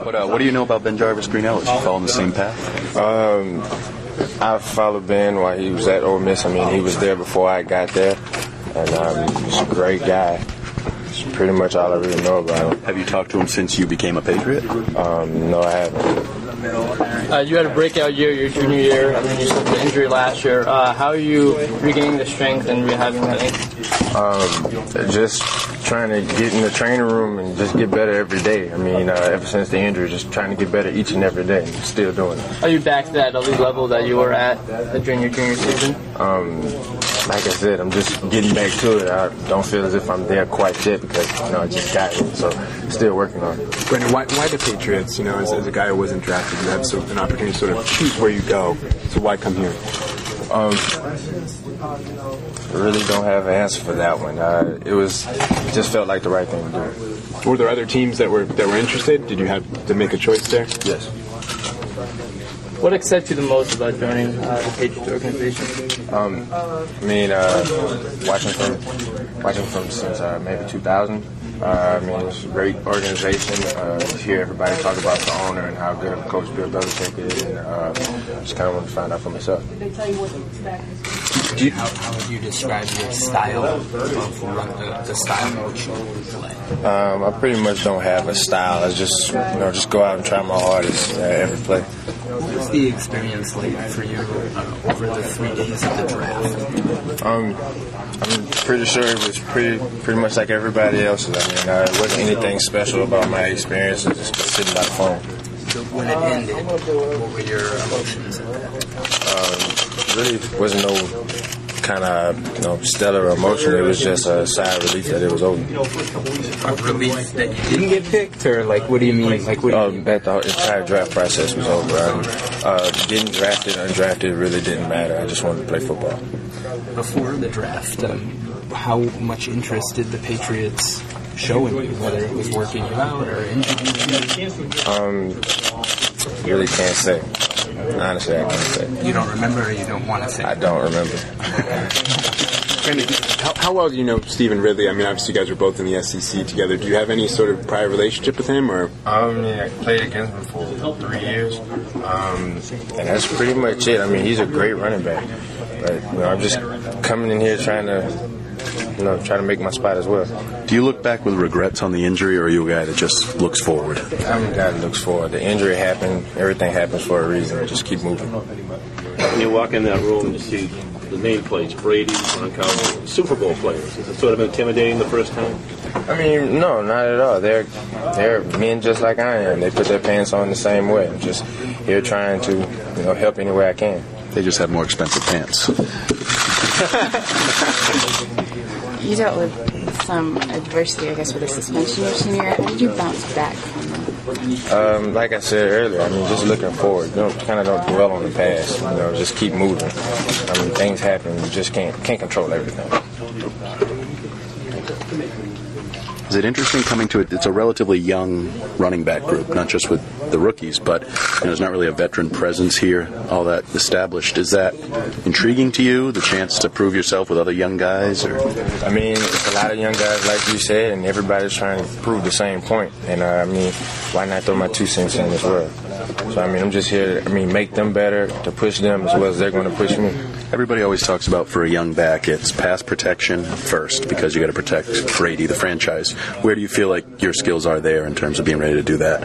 What do you know about Ben Jarvis Greenell? Is he following the same path? I followed Ben while he was at Ole Miss. I mean, he was there before I got there, and he's a great guy. That's pretty much all I really know about him. Have you talked to him since you became a Patriot? No, I haven't. You had a breakout year your junior year, and then you suffered an injury last year. How are you regaining the strength and rehabbing that ankle? Just trying to get in the training room and just get better every day. I mean, ever since the injury, just trying to get better each and every day. Still doing it. Are you back to that elite level that you were at during your junior season? Like I said, I'm just getting back to it. I don't feel as if I'm there quite yet because, I just got it. So, still working on it. Brandon, why the Patriots? As a guy who wasn't drafted, you have an opportunity to sort of choose where you go. So why come here? Really don't have an answer for that one. It just felt like the right thing to do. Were there other teams that were interested? Did you have to make a choice there? Yes. What excites you the most about joining the Patriots organization? Watching from since maybe 2000. It's a great organization. To hear everybody talk about the owner and how good of a coach Bill Belichick is, and just kind of want to find out for myself. How would you describe your style of the style in which you play? I pretty much don't have a style. I just go out and try my hardest every play. What's the experience like for you over the 3 days of the draft? I'm pretty sure it was pretty much like everybody else's. It wasn't anything special about my experience. Just sitting by the phone. So when it ended, what were your emotions at that? Really wasn't no kind of stellar emotion. It was just a sigh of relief that it was over. A relief that you didn't get picked, or what do you mean? That the entire draft process was over. Getting drafted, undrafted, it really didn't matter. I just wanted to play football. Before the draft, how much interest did the Patriots show in you, whether it was working you out or interviewing you? Really can't say. Honestly, I can't say. You don't remember, or you don't want to say? I don't remember. Brandon, how well do you know Stephen Ridley? Obviously you guys were both in the SEC together. Do you have any sort of prior relationship with him, or? I played against him for 3 years, and that's pretty much it. He's a great running back, but I'm just coming in here trying to make my spot as well. Do you look back with regrets on the injury, or are you a guy that just looks forward? I'm a guy that looks forward. The injury happened. Everything happens for a reason. Just keep moving. When you walk in that room and you see the nameplates, Brady, Gronkowski, Super Bowl players, is it sort of intimidating the first time? No, not at all. They're men just like I am. They put their pants on the same way. I'm just here trying to help any way I can. They just have more expensive pants. You dealt with some adversity, I guess, with a suspension your senior year. How did you bounce back from that? Like I said earlier, just looking forward. Don't dwell on the past. Just keep moving. Things happen. You just can't control everything. Is it interesting coming to it? It's a relatively young running back group, not just with the rookies, but there's not really a veteran presence here, all that established. Is that intriguing to you, the chance to prove yourself with other young guys? Or? It's a lot of young guys, like you said, and everybody's trying to prove the same point. And, why not throw my 2 cents in as well? So, I'm just here to, make them better, to push them as well as they're going to push me. Everybody always talks about, for a young back, it's pass protection first, because you got to protect Brady, the franchise. Where do you feel like your skills are there in terms of being ready to do that?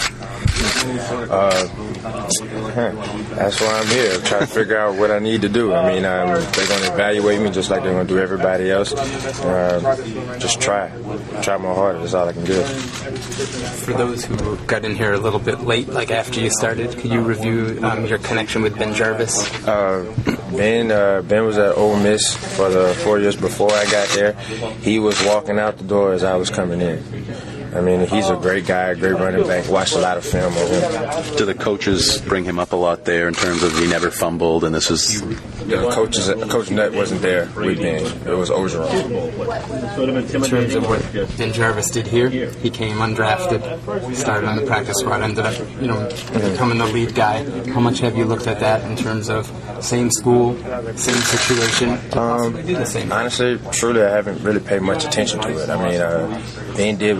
That's why I'm here, trying to figure out what I need to do. They're going to evaluate me just like they're going to do everybody else. Just try my hardest. That's all I can do. For those who got in here a little bit late, like after you started, could you review your connection with Ben Jarvis? Ben was at Ole Miss for the 4 years before I got there. He was walking out the door as I was coming in. He's a great guy, a great running back. Watched a lot of film of him. Do the coaches bring him up a lot there in terms of he never fumbled, and this is... Coach Nutt wasn't there with Ben. It was Ogeron. In terms of what Ben Jarvis did here, he came undrafted, started on the practice squad, ended up, becoming the lead guy. How much have you looked at that in terms of same school, same situation, to possibly do the same? Honestly, truly, I haven't really paid much attention to it. Ben did what he did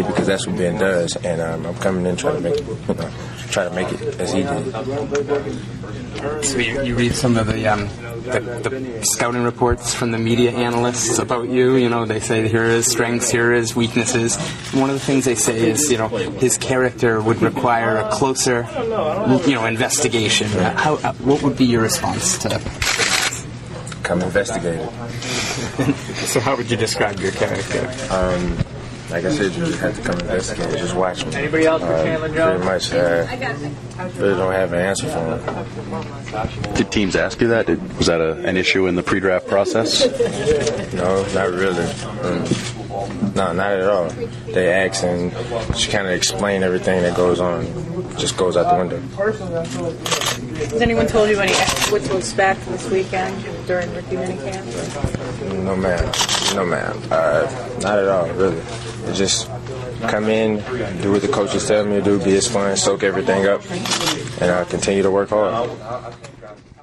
because that's what Ben does, and I'm coming in trying to make it as he did. So you read some of the scouting reports from the media analysts about you. You know, they say here are his strengths, here are his weaknesses. And one of the things they say is, you know, his character would require a closer, you know, investigation. What would be your response to that? Come investigate it. So how would you describe your character? Like I said, you just have to come investigate. Just watch me. Anybody else for Chandler Jones? Pretty much, really don't have an answer for him. Did teams ask you that? Was that an issue in the pre-draft process? No, not really. No, not at all. They ask and she kind of explain everything that goes on. Just goes out the window. Has anyone told you what to expect this weekend during rookie minicamp? No, ma'am. Not at all, really. Just come in, do what the coaches tell me to do, be as fun, soak everything up, and continue to work hard.